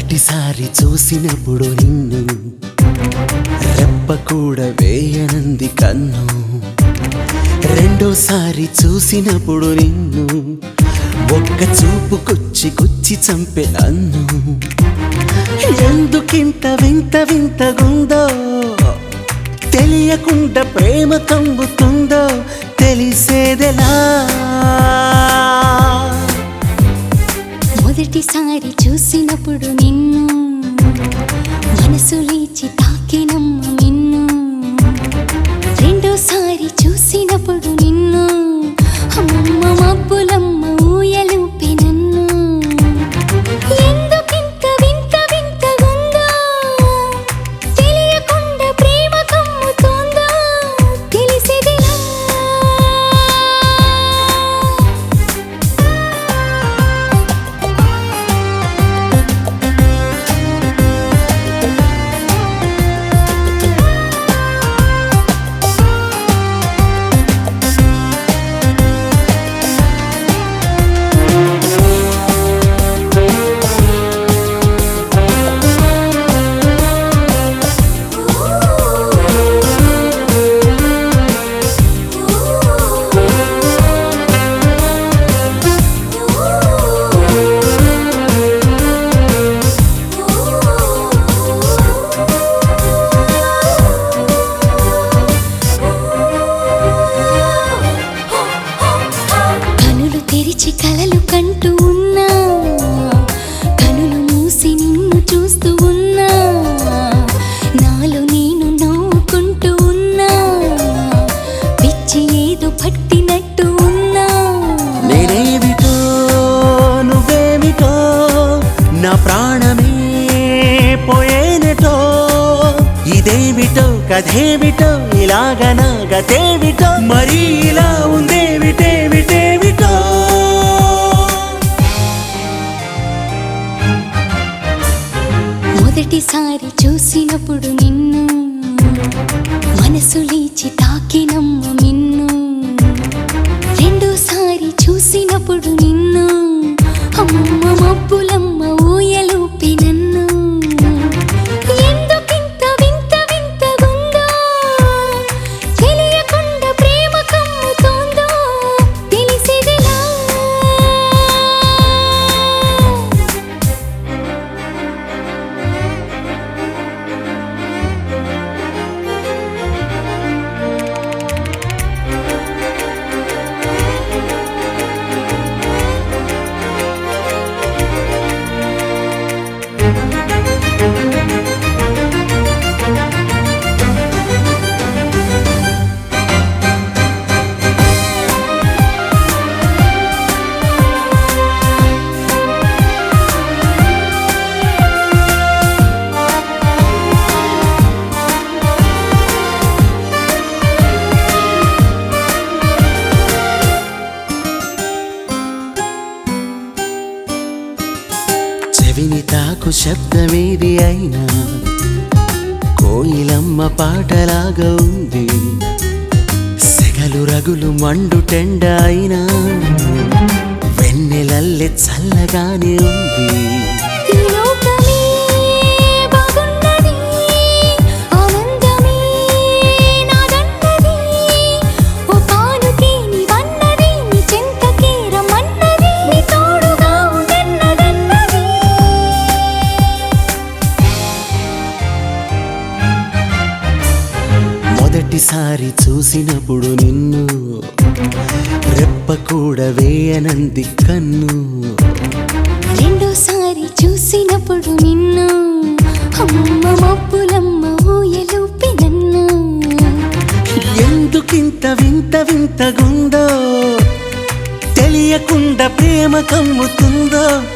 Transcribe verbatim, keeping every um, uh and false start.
మొదటిసారి చూసినప్పుడు నిన్ను రెప్ప కూడా వేయనంది కన్ను. రెండోసారి చూసినప్పుడు నిన్ను ఒక్క చూపు కొచ్చి కొచ్చి చంపే నన్ను. ఎందుకింత వింత వింతగుందో, తెలియకుండా ప్రేమ కమ్ముతుందో తెలిసేదెలా. మొదటిసారి చూసినప్పుడు నిన్ను మనసు లేచి తాకినమ్మ నిన్ను. రెండోసారి చూసినప్పుడు నిన్ను అమ్మ మబ్బులమ్మ ఊయలుపి నన్ను. ఎందుకింత వింత వింతగుందో, తెలియకుండా ప్రేమ కమ్ముతుందో తెలిసేదెలా. తెరిచి కలలు కంటూ ఉన్నా, కనులు మూసి నిన్ను చూస్తూ ఉన్నా, నాలో నేను నవ్వుకుంటూ ఉన్నా, పిచ్చి ఏదో పట్టినట్టు ఉన్నా. నేనేమిటో నువ్వేమిటో నా ప్రాణమే పోయేనటో. ఇదేమిటో కథేమిటో ఇలాగ నా గతేమిటో, మరీ ఇలా ఉందేమిటేమిటేమిటో. మొదటిసారి చూసినప్పుడు నిన్ను మనసు లేచి తాకినమ్మ నిన్ను. రెండోసారి చూసినప్పుడు నిన్ను అమ్మ మబ్బులమ్మ ఊయలుపి నన్ను. ఎందుకింత వింత వింతగుందో, తెలియకుండా ప్రేమ కమ్ముతుందో తెలిసేదెలా. చెవిని తాకు శబ్దమేది అయినా కోయిలమ్మ పాటలాగా ఉంది. సెగలు రగులు మండు టెండ అయినా వెన్నెలల్లె చల్లగానే ఉంది. ఈ లోకమే బాగున్నది, ఆనందమే నాదన్నది, ఓ పానుకే నీవన్నది, నీ చెంతకే రమ్మన్నది, నీ తోడుగా ఉండన్నదన్నది. మొదటిసారి చూసినప్పుడు నిన్ను రెప్ప కూడా వేయనంది కన్ను. రెండోసారి చూసినప్పుడు నిన్ను అమ్మ మబ్బులమ్మ ఊయలుపి నన్ను. ఎందుకింత వింత వింతగుందో, తెలియకుండా ప్రేమ కమ్ముతుందో